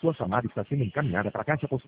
Sua chamada está sendo encaminhada para a caixa postal.